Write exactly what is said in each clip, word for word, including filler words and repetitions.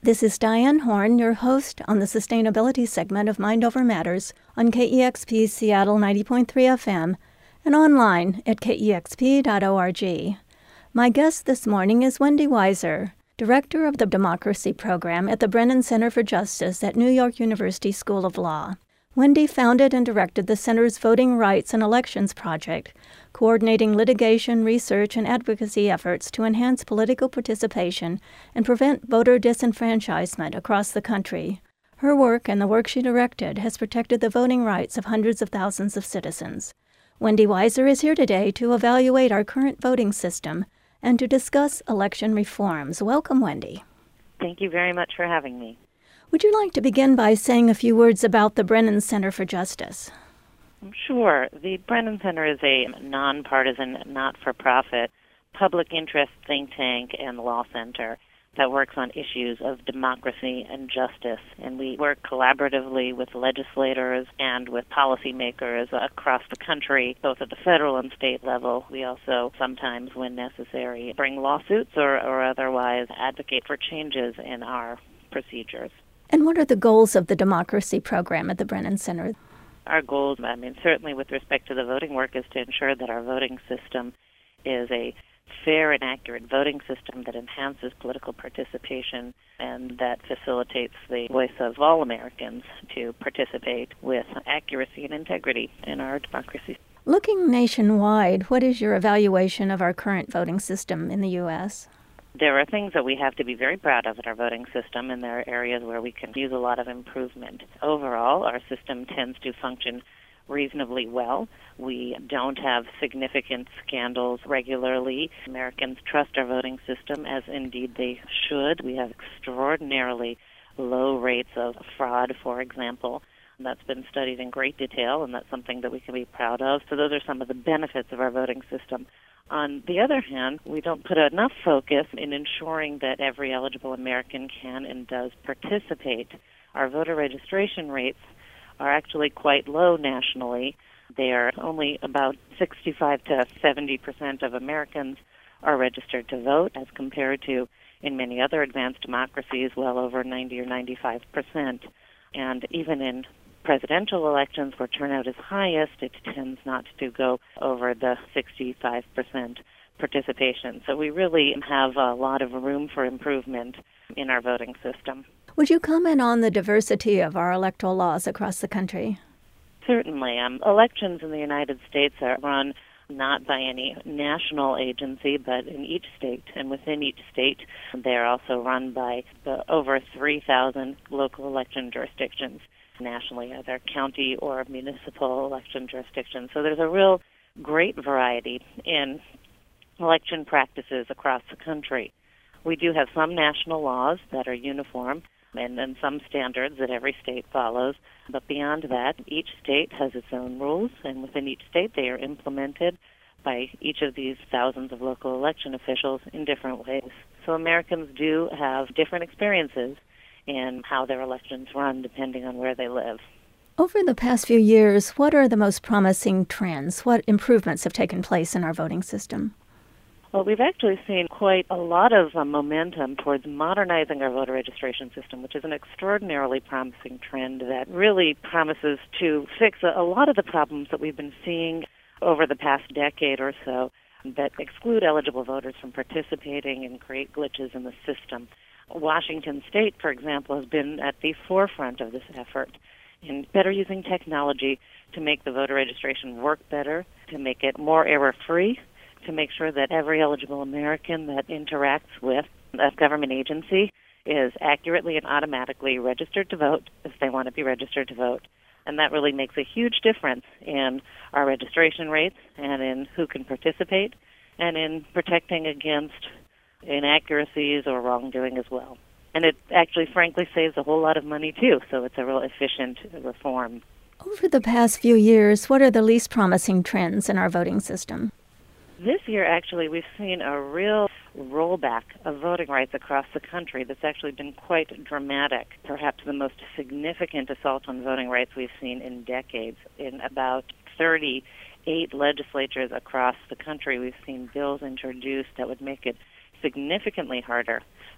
This is Diane Horn, your host on the sustainability segment of Mind Over Matters on K E X P Seattle ninety point three F M and online at K E X P dot org. My guest this morning is Wendy Weiser, Director of the Democracy Program at the Brennan Center for Justice at New York University School of Law. Wendy founded and directed the Center's Voting Rights and Elections Project, coordinating litigation, research, and advocacy efforts to enhance political participation and prevent voter disenfranchisement across the country. Her work and the work she directed has protected the voting rights of hundreds of thousands of citizens. Wendy Weiser is here today to evaluate our current voting system and to discuss election reforms. Welcome, Wendy. Thank you very much for having me. Would you like to begin by saying a few words about the Brennan Center for Justice? Sure. The Brennan Center is a nonpartisan, not-for-profit, public interest think tank and law center that works on issues of democracy and justice. And we work collaboratively with legislators and with policymakers across the country, both at the federal and state level. We also sometimes, when necessary, bring lawsuits or, or otherwise advocate for changes in our procedures. And what are the goals of the democracy program at the Brennan Center? Our goals, I mean, certainly with respect to the voting work, is to ensure that our voting system is a fair and accurate voting system that enhances political participation and that facilitates the voice of all Americans to participate with accuracy and integrity in our democracy. Looking nationwide, what is your evaluation of our current voting system in the U S? There are things that we have to be very proud of in our voting system, and there are areas where we can use a lot of improvement. Overall, our system tends to function reasonably well. We don't have significant scandals regularly. Americans trust our voting system, as indeed they should. We have extraordinarily low rates of fraud, for example. That's been studied in great detail, and that's something that we can be proud of. So those are some of the benefits of our voting system. On the other hand, we don't put enough focus in ensuring that every eligible American can and does participate. Our voter registration rates are actually quite low nationally. They are only about sixty-five to seventy percent of Americans are registered to vote, as compared to, in many other advanced democracies, well over ninety or ninety-five percent. And even in presidential elections, where turnout is highest, it tends not to go over the sixty-five percent participation. So we really have a lot of room for improvement in our voting system. Would you comment on the diversity of our electoral laws across the country? Certainly. Um, elections in the United States are run not by any national agency, but in each state. And within each state, they are also run by the over three thousand local election jurisdictions nationally, either county or municipal election jurisdictions. So there's a real great variety in election practices across the country. We do have some national laws that are uniform and then some standards that every state follows. But beyond that, each state has its own rules, and within each state they are implemented by each of these thousands of local election officials in different ways. So Americans do have different experiences in how their elections run depending on where they live. Over the past few years, what are the most promising trends? What improvements have taken place in our voting system? Well, we've actually seen quite a lot of uh, momentum towards modernizing our voter registration system, which is an extraordinarily promising trend that really promises to fix a, a lot of the problems that we've been seeing over the past decade or so that exclude eligible voters from participating and create glitches in the system. Washington State, for example, has been at the forefront of this effort in better using technology to make the voter registration work better, to make it more error-free, to make sure that every eligible American that interacts with a government agency is accurately and automatically registered to vote if they want to be registered to vote. And that really makes a huge difference in our registration rates and in who can participate and in protecting against inaccuracies or wrongdoing as well. And it actually, frankly, saves a whole lot of money, too, so it's a real efficient reform. Over the past few years, what are the least promising trends in our voting system? This year, actually, we've seen a real rollback of voting rights across the country that's actually been quite dramatic, perhaps the most significant assault on voting rights we've seen in decades. In about thirty-eight legislatures across the country, we've seen bills introduced that would make it significantly harder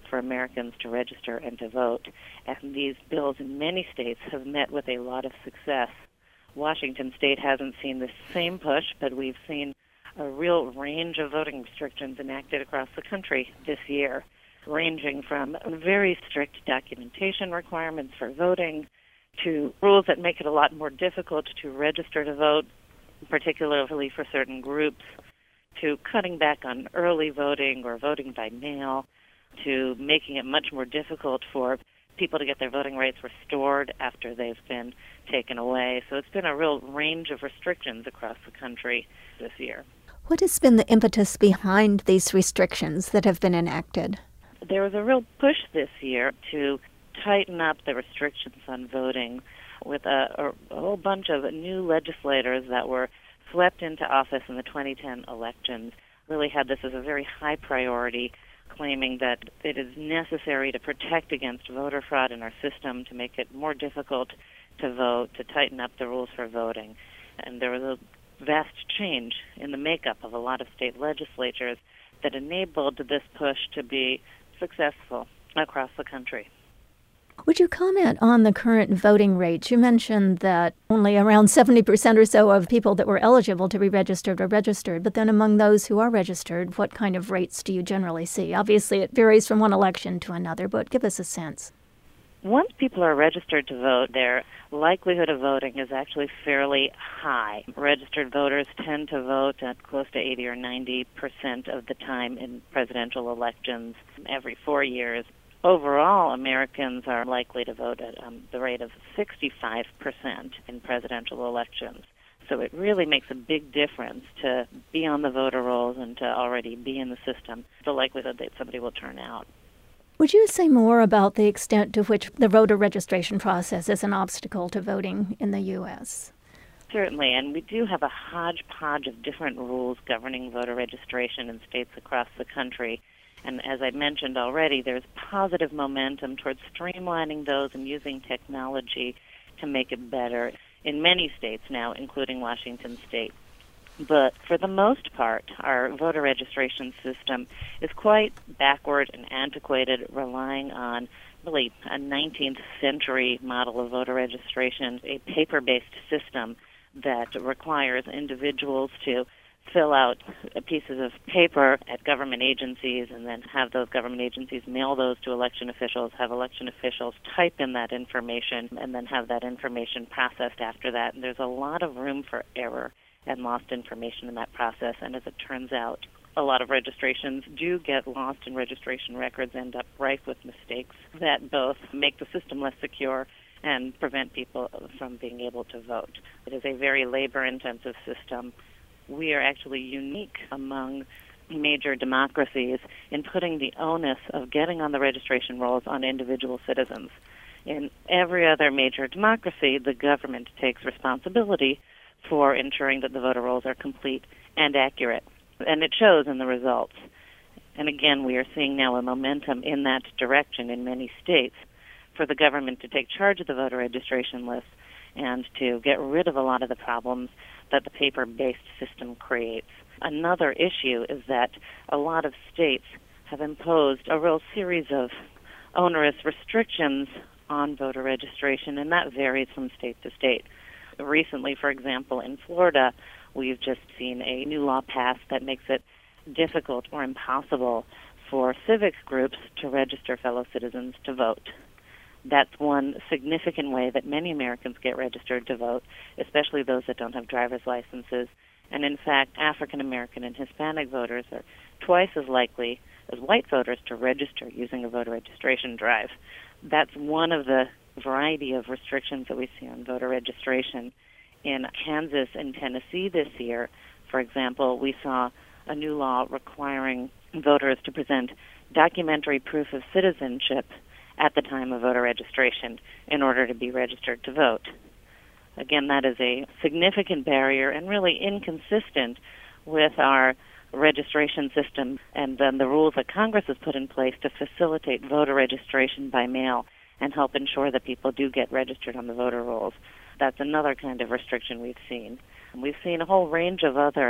for Americans to register and to vote. And these bills in many states have met with a lot of success. Washington State hasn't seen the same push, but we've seen a real range of voting restrictions enacted across the country this year, ranging from very strict documentation requirements for voting to rules that make it a lot more difficult to register to vote, particularly for certain groups, to cutting back on early voting or voting by mail, to making it much more difficult for people to get their voting rights restored after they've been taken away. So it's been a real range of restrictions across the country this year. What has been the impetus behind these restrictions that have been enacted? There was a real push this year to tighten up the restrictions on voting with a, a, a whole bunch of new legislators that were swept into office in the twenty ten elections. Really had this as a very high priority, claiming that it is necessary to protect against voter fraud in our system, to make it more difficult to vote, to tighten up the rules for voting. And there was a vast change in the makeup of a lot of state legislatures that enabled this push to be successful across the country. Would you comment on the current voting rates? You mentioned that only around seventy percent or so of people that were eligible to be registered are registered, but then among those who are registered, what kind of rates do you generally see? Obviously, it varies from one election to another, but give us a sense. Once people are registered to vote, their likelihood of voting is actually fairly high. Registered voters tend to vote at close to eighty or ninety percent of the time in presidential elections every four years. Overall, Americans are likely to vote at um, the rate of sixty-five percent in presidential elections. So it really makes a big difference to be on the voter rolls and to already be in the system, the likelihood that somebody will turn out. Would you say more about the extent to which the voter registration process is an obstacle to voting in the U S? Certainly, and we do have a hodgepodge of different rules governing voter registration in states across the country. And as I mentioned already, there's positive momentum towards streamlining those and using technology to make it better in many states now, including Washington State. But for the most part, our voter registration system is quite backward and antiquated, relying on really a nineteenth century model of voter registration, a paper-based system that requires individuals to fill out pieces of paper at government agencies and then have those government agencies mail those to election officials, have election officials type in that information, and then have that information processed after that. And there's a lot of room for error and lost information in that process. And as it turns out, a lot of registrations do get lost, and registration records end up rife with mistakes that both make the system less secure and prevent people from being able to vote. It is a very labor-intensive system. We are actually unique among major democracies in putting the onus of getting on the registration rolls on individual citizens. In every other major democracy, the government takes responsibility for ensuring that the voter rolls are complete and accurate, and it shows in the results. And again, we are seeing now a momentum in that direction in many states for the government to take charge of the voter registration list and to get rid of a lot of the problems that the paper-based system creates. Another issue is that a lot of states have imposed a real series of onerous restrictions on voter registration, and that varies from state to state. Recently, for example, in Florida, we've just seen a new law passed that makes it difficult or impossible for civic groups to register fellow citizens to vote. That's one significant way that many Americans get registered to vote, especially those that don't have driver's licenses. And in fact, African American and Hispanic voters are twice as likely as white voters to register using a voter registration drive. That's one of the variety of restrictions that we see on voter registration. In Kansas and Tennessee this year, for example, we saw a new law requiring voters to present documentary proof of citizenship at the time of voter registration in order to be registered to vote. Again, that is a significant barrier and really inconsistent with our registration system and then the rules that Congress has put in place to facilitate voter registration by mail and help ensure that people do get registered on the voter rolls. That's another kind of restriction we've seen. And we've seen a whole range of other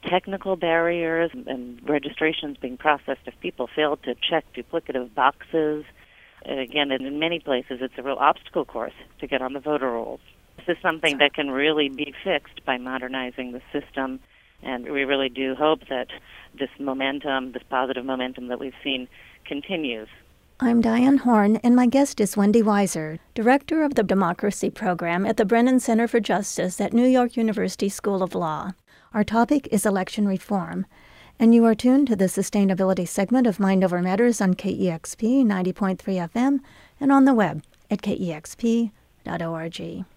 technical barriers and registrations being processed if people fail to check duplicative boxes. And again, in many places, it's a real obstacle course to get on the voter rolls. This is something that can really be fixed by modernizing the system, and we really do hope that this momentum, this positive momentum that we've seen, continues. I'm Diane Horn, and my guest is Wendy Weiser, Director of the Democracy Program at the Brennan Center for Justice at New York University School of Law. Our topic is election reform, and you are tuned to the sustainability segment of Mind Over Matters on K E X P ninety point three F M and on the web at K E X P dot org.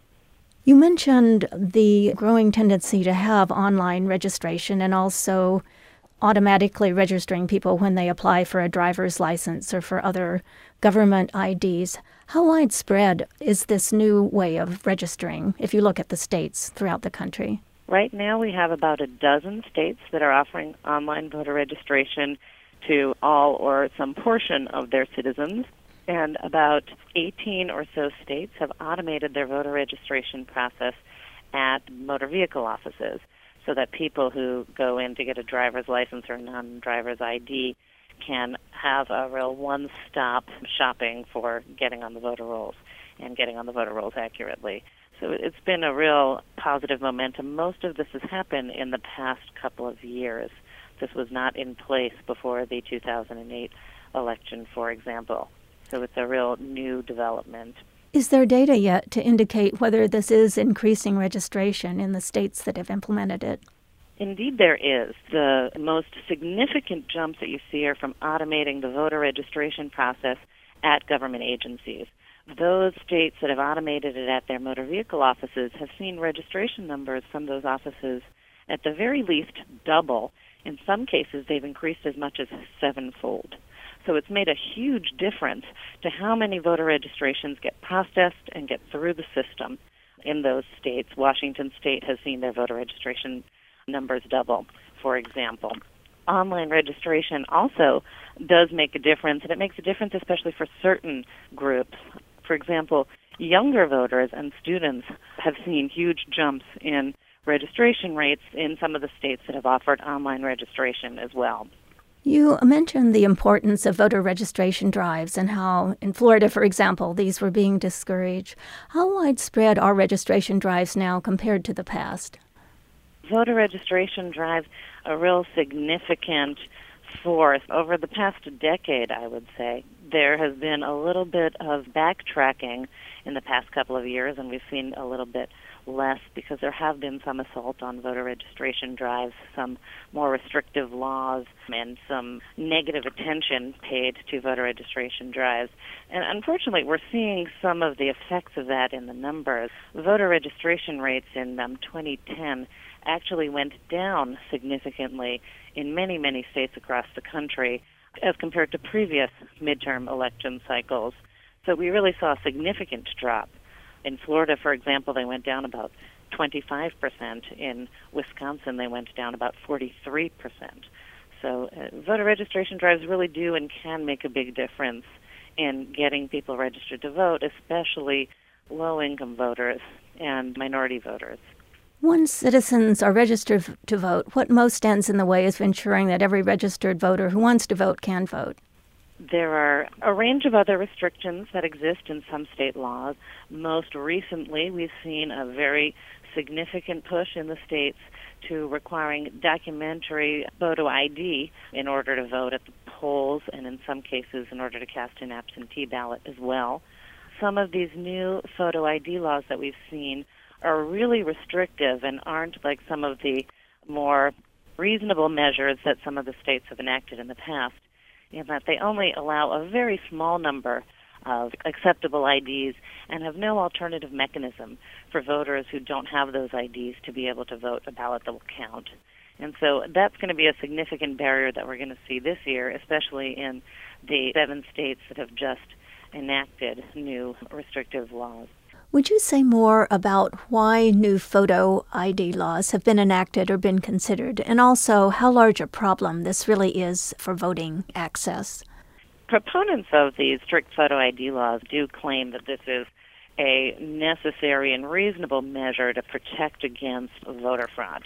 You mentioned the growing tendency to have online registration and also automatically registering people when they apply for a driver's license or for other government I Ds. How widespread is this new way of registering if you look at the states throughout the country? Right now we have about a dozen states that are offering online voter registration to all or some portion of their citizens, and about eighteen or so states have automated their voter registration process at motor vehicle offices, so that people who go in to get a driver's license or a non-driver's I D can have a real one-stop shopping for getting on the voter rolls and getting on the voter rolls accurately. So it's been a real positive momentum. Most of this has happened in the past couple of years. This was not in place before the two thousand eight election, for example. So it's a real new development. Is there data yet to indicate whether this is increasing registration in the states that have implemented it? Indeed, there is. The most significant jumps that you see are from automating the voter registration process at government agencies. Those states that have automated it at their motor vehicle offices have seen registration numbers from those offices at the very least double. In some cases, they've increased as much as sevenfold. So it's made a huge difference to how many voter registrations get processed and get through the system in those states. Washington State has seen their voter registration numbers double, for example. Online registration also does make a difference, and it makes a difference especially for certain groups. For example, younger voters and students have seen huge jumps in registration rates in some of the states that have offered online registration as well. You mentioned the importance of voter registration drives and how, in Florida, for example, these were being discouraged. How widespread are registration drives now compared to the past? Voter registration drives a real significant force. Over the past decade, I would say, there has been a little bit of backtracking in the past couple of years, and we've seen a little bit less because there have been some assault on voter registration drives, some more restrictive laws, and some negative attention paid to voter registration drives. And unfortunately, we're seeing some of the effects of that in the numbers. Voter registration rates in um, twenty ten actually went down significantly in many, many states across the country as compared to previous midterm election cycles. So we really saw a significant drop. In Florida, for example, they went down about twenty-five percent. In Wisconsin, they went down about forty-three percent. So uh, voter registration drives really do and can make a big difference in getting people registered to vote, especially low-income voters and minority voters. Once citizens are registered to vote, what most stands in the way of ensuring that every registered voter who wants to vote can vote? There are a range of other restrictions that exist in some state laws. Most recently, we've seen a very significant push in the states to requiring documentary photo I D in order to vote at the polls, and in some cases in order to cast an absentee ballot as well. Some of these new photo I D laws that we've seen are really restrictive and aren't like some of the more reasonable measures that some of the states have enacted in the past, in that they only allow a very small number of acceptable I Ds and have no alternative mechanism for voters who don't have those I Ds to be able to vote a ballot that will count. And so that's going to be a significant barrier that we're going to see this year, especially in the seven states that have just enacted new restrictive laws. Would you say more about why new photo I D laws have been enacted or been considered, and also how large a problem this really is for voting access? Proponents of these strict photo I D laws do claim that this is a necessary and reasonable measure to protect against voter fraud.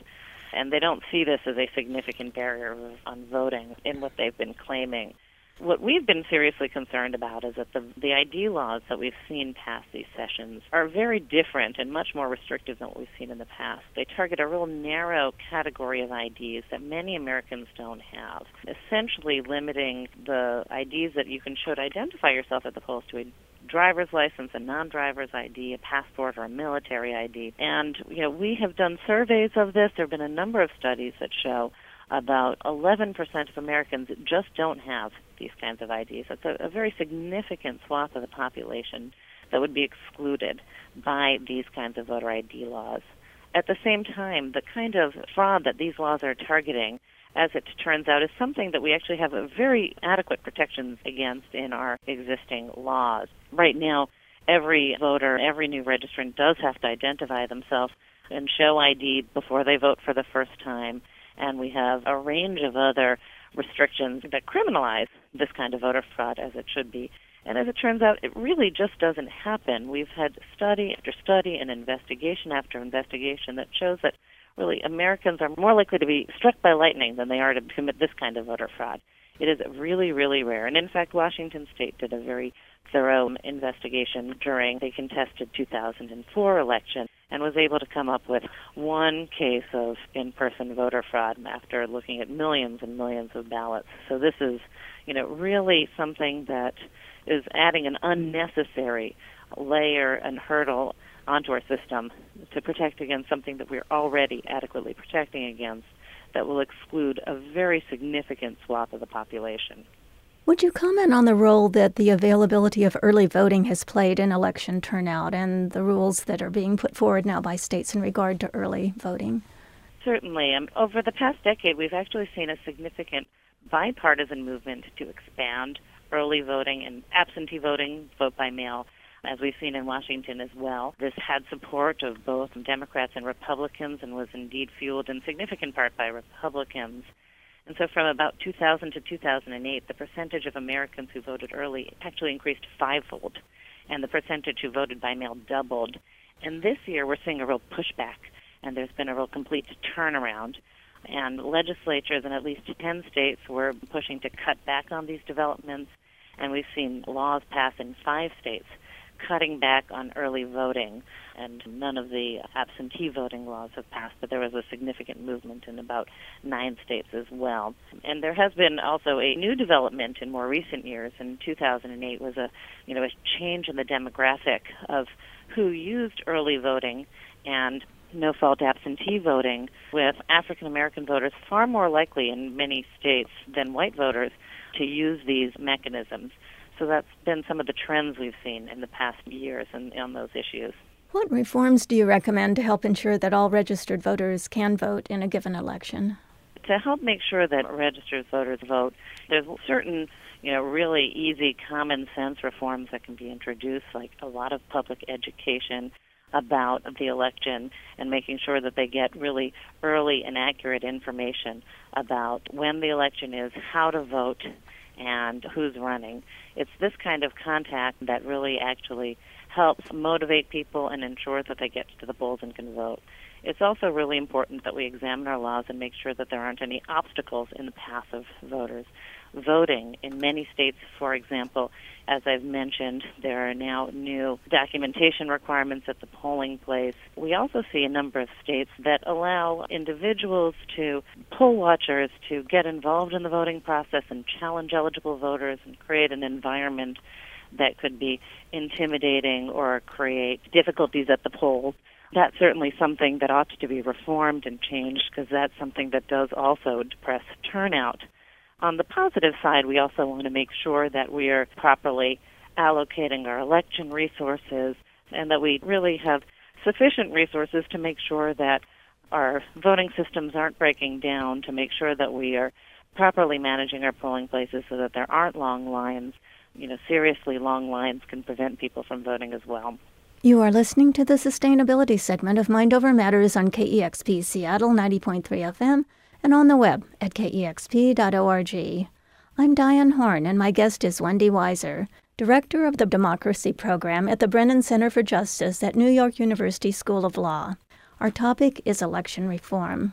and they don't see this as a significant barrier on voting in what they've been claiming. What we've been seriously concerned about is that the, the I D laws that we've seen pass these sessions are very different and much more restrictive than what we've seen in the past. They target a real narrow category of I Ds that many Americans don't have, essentially limiting the I Ds that you can show to identify yourself at the polls to a driver's license, a non-driver's I D, a passport, or a military I D. And, you know, we have done surveys of this. There have been a number of studies that show about eleven percent of Americans just don't have these kinds of I Ds. That's a, a very significant swath of the population that would be excluded by these kinds of voter I D laws. At the same time, the kind of fraud that these laws are targeting, as it turns out, is something that we actually have a very adequate protections against in our existing laws. Right now, every voter, every new registrant does have to identify themselves and show I D before they vote for the first time. And we have a range of other restrictions that criminalize this kind of voter fraud, as it should be. And as it turns out, it really just doesn't happen. We've had study after study and investigation after investigation that shows that really Americans are more likely to be struck by lightning than they are to commit this kind of voter fraud. It is really, really rare. And in fact, Washington State did a very thorough investigation during the contested two thousand four election and was able to come up with one case of in-person voter fraud after looking at millions and millions of ballots. So this is, you know, really something that is adding an unnecessary layer and hurdle onto our system to protect against something that we're already adequately protecting against that will exclude a very significant swath of the population. Would you comment on the role that the availability of early voting has played in election turnout and the rules that are being put forward now by states in regard to early voting? Certainly. Um, over the past decade, we've actually seen a significant bipartisan movement to expand early voting and absentee voting, vote by mail, as we've seen in Washington as well. This had support of both Democrats and Republicans and was indeed fueled in significant part by Republicans. And so from about two thousand to two thousand eight, the percentage of Americans who voted early actually increased fivefold, and the percentage who voted by mail doubled. And this year we're seeing a real pushback, and there's been a real complete turnaround. And legislatures in at least ten states were pushing to cut back on these developments, and we've seen laws pass in five states cutting back on early voting, and none of the absentee voting laws have passed, but there was a significant movement in about nine states as well. And there has been also a new development in more recent years. In two thousand eight was a, you know, a change in the demographic of who used early voting and no-fault absentee voting, with African American voters far more likely in many states than white voters to use these mechanisms. So that's been some of the trends we've seen in the past years in, on those issues. What reforms do you recommend to help ensure that all registered voters can vote in a given election? To help make sure that registered voters vote, there's certain, you know, really easy common sense reforms that can be introduced, like a lot of public education about the election and making sure that they get really early and accurate information about when the election is, how to vote, and who's running. It's this kind of contact that really actually helps motivate people and ensures that they get to the polls and can vote. It's also really important that we examine our laws and make sure that there aren't any obstacles in the path of voters. Voting in many states, for example, as I've mentioned, there are now new documentation requirements at the polling place. We also see a number of states that allow individuals to, poll watchers, to get involved in the voting process and challenge eligible voters and create an environment that could be intimidating or create difficulties at the polls. That's certainly something that ought to be reformed and changed, because that's something that does also depress turnout. On the positive side, we also want to make sure that we are properly allocating our election resources and that we really have sufficient resources to make sure that our voting systems aren't breaking down, to make sure that we are properly managing our polling places so that there aren't long lines. You know, seriously long lines can prevent people from voting as well. You are listening to the Sustainability segment of Mind Over Matters on K E X P Seattle ninety point three F M and on the web at K E X P dot org. I'm Diane Horn, and my guest is Wendy Weiser, Director of the Democracy Program at the Brennan Center for Justice at New York University School of Law. Our topic is election reform.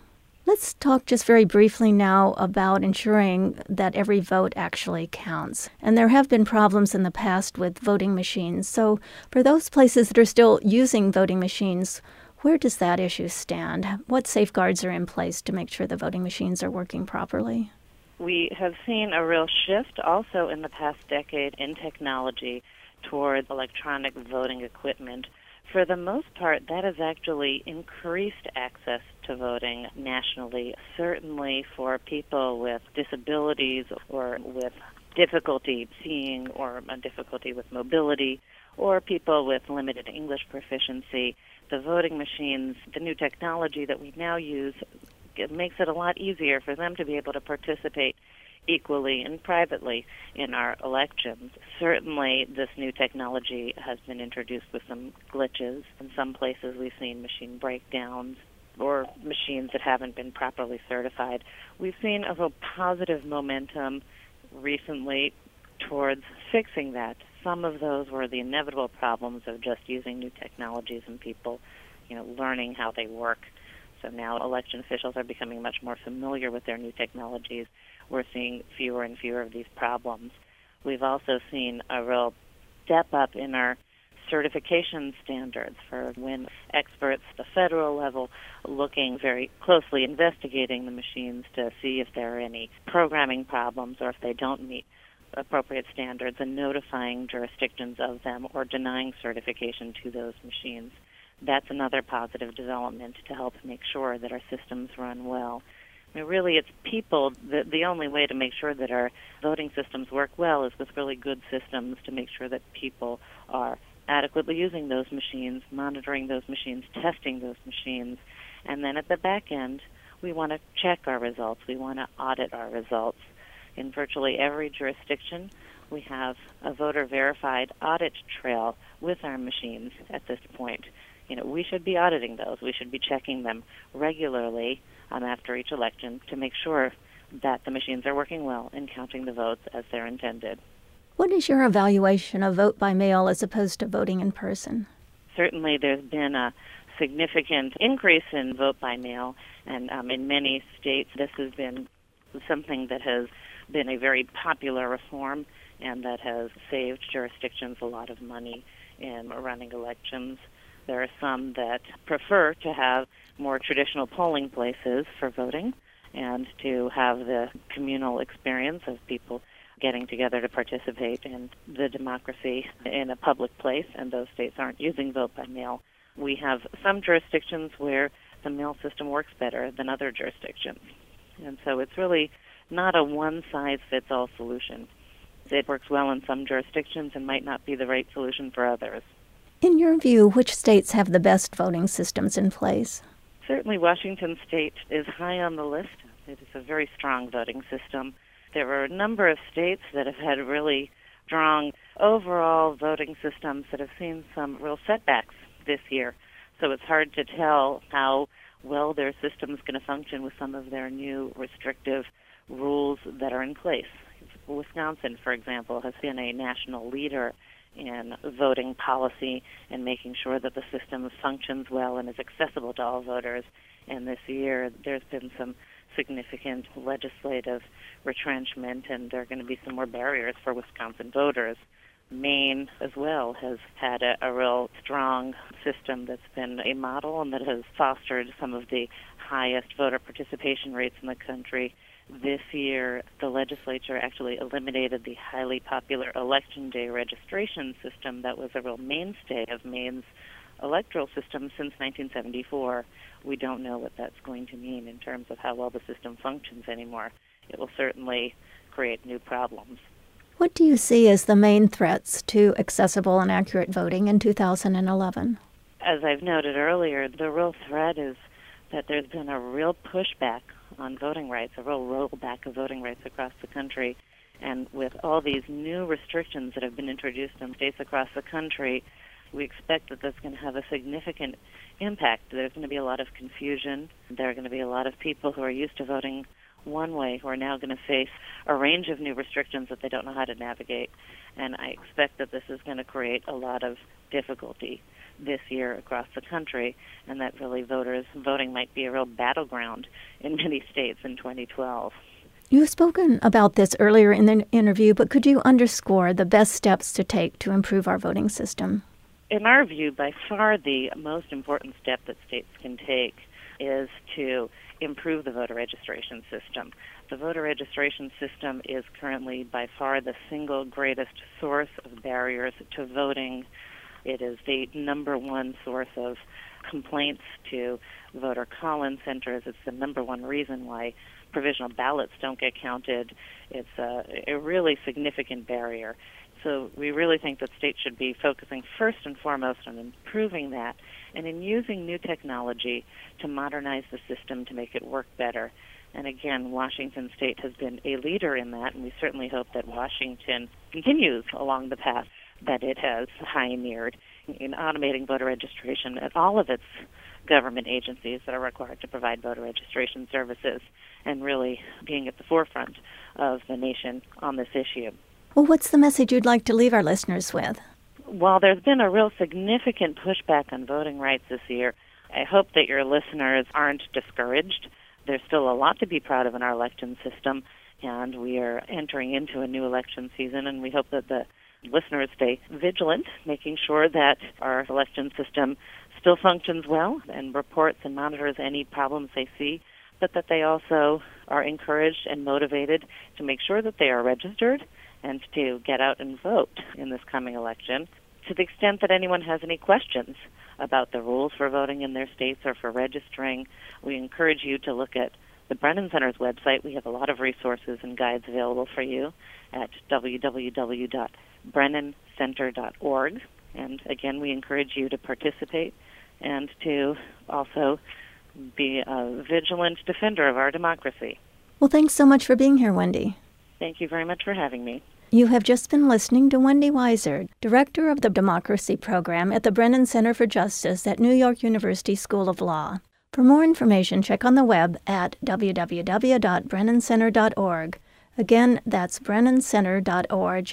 Let's talk just very briefly now about ensuring that every vote actually counts. And there have been problems in the past with voting machines. So for those places that are still using voting machines, where does that issue stand? What safeguards are in place to make sure the voting machines are working properly? We have seen a real shift also in the past decade in technology towards electronic voting equipment. For the most part, that has actually increased access to voting nationally, certainly for people with disabilities or with difficulty seeing or a difficulty with mobility or people with limited English proficiency. The voting machines, the new technology that we now use, it makes it a lot easier for them to be able to participate equally and privately in our elections. Certainly, this new technology has been introduced with some glitches. In some places, we've seen machine breakdowns or machines that haven't been properly certified. We've seen a real positive momentum recently towards fixing that. Some of those were the inevitable problems of just using new technologies and people, you know, learning how they work. So now election officials are becoming much more familiar with their new technologies. We're seeing fewer and fewer of these problems. We've also seen a real step up in our certification standards for when experts at the federal level looking very closely, investigating the machines to see if there are any programming problems or if they don't meet appropriate standards and notifying jurisdictions of them or denying certification to those machines. That's another positive development to help make sure that our systems run well. I mean, really, it's people. The, the only way to make sure that our voting systems work well is with really good systems to make sure that people are adequately using those machines, monitoring those machines, testing those machines. And then at the back end, we want to check our results. We want to audit our results. In virtually every jurisdiction, we have a voter-verified audit trail with our machines at this point. You know, we should be auditing those. We should be checking them regularly um, after each election to make sure that the machines are working well and counting the votes as they're intended. What is your evaluation of vote by mail as opposed to voting in person? Certainly there's been a significant increase in vote by mail, and um, in many states this has been something that has been a very popular reform and that has saved jurisdictions a lot of money in running elections. There are some that prefer to have more traditional polling places for voting and to have the communal experience of people getting together to participate in the democracy in a public place, and those states aren't using vote by mail. We have some jurisdictions where the mail system works better than other jurisdictions. And so it's really not a one-size-fits-all solution. It works well in some jurisdictions and might not be the right solution for others. In your view, which states have the best voting systems in place? Certainly Washington State is high on the list. It is a very strong voting system. There are a number of states that have had really strong overall voting systems that have seen some real setbacks this year. So it's hard to tell how well their system is going to function with some of their new restrictive rules that are in place. Wisconsin, for example, has been a national leader in voting policy and making sure that the system functions well and is accessible to all voters. And this year, there's been some significant legislative retrenchment, and there are going to be some more barriers for Wisconsin voters. Maine, as well, has had a, a real strong system that's been a model and that has fostered some of the highest voter participation rates in the country. This year, the legislature actually eliminated the highly popular Election Day registration system that was a real mainstay of Maine's electoral system since nineteen seventy-four. We don't know what that's going to mean in terms of how well the system functions anymore. It will certainly create new problems. What do you see as the main threats to accessible and accurate voting in two thousand eleven? As I've noted earlier, the real threat is that there's been a real pushback on voting rights, a real rollback of voting rights across the country. And with all these new restrictions that have been introduced in states across the country, we expect that that's going to have a significant impact. There's going to be a lot of confusion. There are going to be a lot of people who are used to voting one way who are now going to face a range of new restrictions that they don't know how to navigate. And I expect that this is going to create a lot of difficulty this year across the country, and that really voters voting might be a real battleground in many states in twenty twelve. You've spoken about this earlier in the interview, but could you underscore the best steps to take to improve our voting system? In our view, by far the most important step that states can take is to improve the voter registration system. The voter registration system is currently by far the single greatest source of barriers to voting. It is the number one source of complaints to voter call-in centers. It's the number one reason why provisional ballots don't get counted. It's a, a really significant barrier. So we really think that states should be focusing first and foremost on improving that and in using new technology to modernize the system to make it work better. And again, Washington State has been a leader in that, and we certainly hope that Washington continues along the path that it has pioneered in automating voter registration at all of its government agencies that are required to provide voter registration services, and really being at the forefront of the nation on this issue. Well, what's the message you'd like to leave our listeners with? While there's been a real significant pushback on voting rights this year, I hope that your listeners aren't discouraged. There's still a lot to be proud of in our election system, and we are entering into a new election season, and we hope that the listeners stay vigilant, making sure that our election system still functions well and reports and monitors any problems they see, but that they also are encouraged and motivated to make sure that they are registered and to get out and vote in this coming election. To the extent that anyone has any questions about the rules for voting in their states or for registering, we encourage you to look at the Brennan Center's website. We have a lot of resources and guides available for you at w w w dot brennan center dot org. And again, we encourage you to participate and to also be a vigilant defender of our democracy. Well, thanks so much for being here, Wendy. Thank you very much for having me. You have just been listening to Wendy Weiser, Director of the Democracy Program at the Brennan Center for Justice at New York University School of Law. For more information, check on the web at w w w dot brennan center dot org. Again, that's brennan center dot org.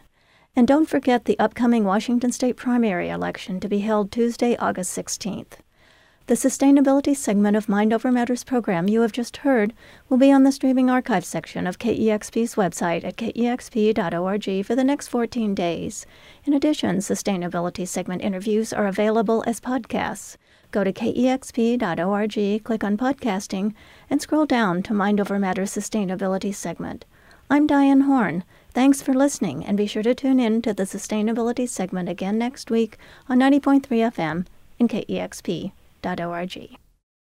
And don't forget the upcoming Washington State primary election to be held Tuesday, August sixteenth. The sustainability segment of Mind Over Matters program you have just heard will be on the streaming archive section of K E X P's website at k e x p dot org for the next fourteen days. In addition, sustainability segment interviews are available as podcasts. Go to k e x p dot org, click on podcasting, and scroll down to Mind Over Matters sustainability segment. I'm Diane Horn. Thanks for listening, and be sure to tune in to the sustainability segment again next week on ninety point three F M and K E X P dot org.